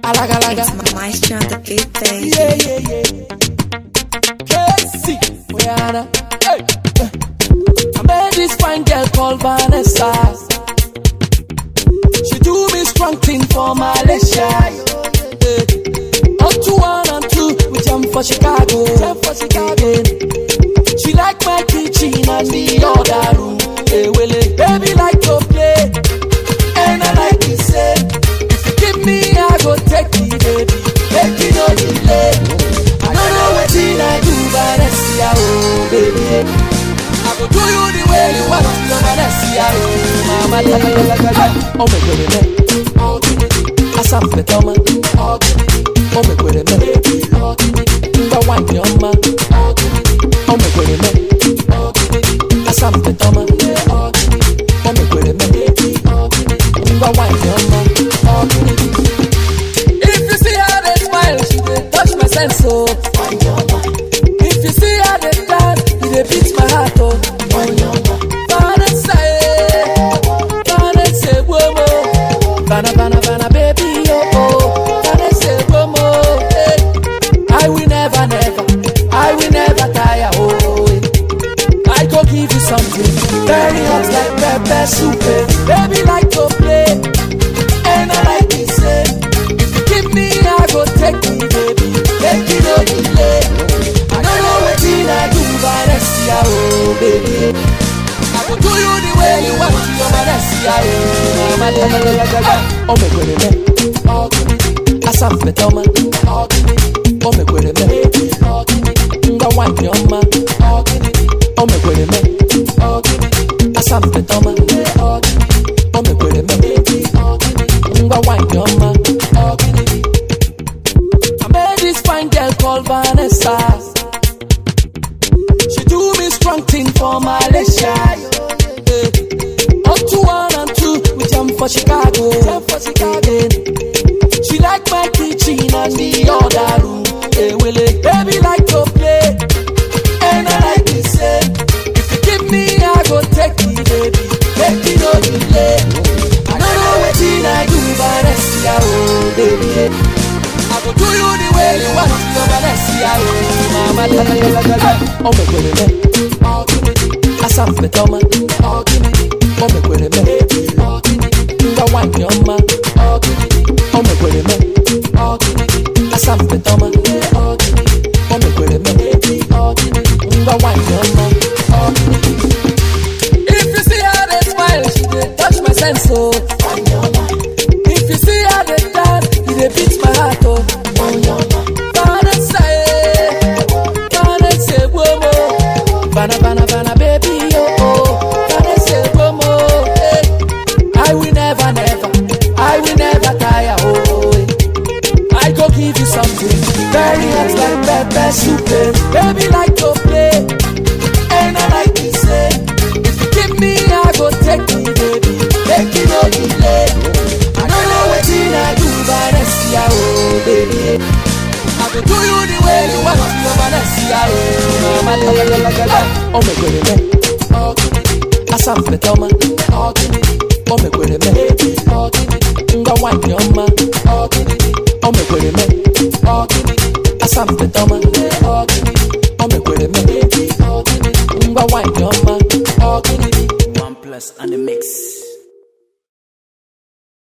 Alaga, alaga. It's Maestro on the beat, baby. Yeah, yeah, yeah. Casey, Rihanna. Hey. I met this fine girl called Vanessa. She do me strong thing for Malaysia. Hey. On 2 1 and 2, we jump for Chicago. She like my kitchen and the other room. Hey, well, baby like to play, and I like to say, if you give me, I go take it, baby. Make it no delay. I don't know what I do, but I see how, baby. I go do you the way you want to, but I see how, mama. Oh, my God, I saw the Thomas. Oh, my God, the wine, your man. Oh, my God, I saw the Thomas. Oh, my God, the wine, your man. If you see how they smile, she dey touch my sense, oh. If you see how they dance, it dey beat my heart, oh. Vanessa, womo. Vana, baby, oh, oh. Vanessa, womo, hey. I will never tire, oh. I go give you something very hot like pepper soup, baby, like to play, and I like to say, if you give me, I go take it, baby, make it no delay. I don't know what I do, but I see how, oh, baby. I go do you the way you want to, but I see how, oh, my God, I saw the Thomas. Oh, my God, the wine, your man. Oh, my God, I saw the Thomas. Oh, my God, the wine, your man. I met this fine girl called Vanessa. She do me strong thing for Malaysia. On 2 1 and 2, we jump for Chicago. She like my kitchen and the other room. Hey, will it, baby, like to play, and I like to say, if you give me, I go take it, baby, make it no delay. I don't know what I do, but I see how, oh, baby. I go do you the way you want to, but I see how, mama. Oh, my God, I saw the Thomas. Oh, my God, the wine, your man. Oh, my God, I saw the Thomas. Oh, my God, the wine, your man. If you see how they smile, she dey touch my sense, oh. If you see how they dance, it dey beat my heart, oh. Vanessa, womo. Vana, baby, oh, oh. Vanessa, womo, hey. I will never tire, oh. I go give you something very hot like pepper soup, baby, like to play, and I like to say, if you give me, I go take it, baby, make it no delay. I don't know what I do, but I see how, oh, baby. I go do you the way you want to, but I see how, oh, my God, I saw the Thomas. Oh, my God, the wine, your man.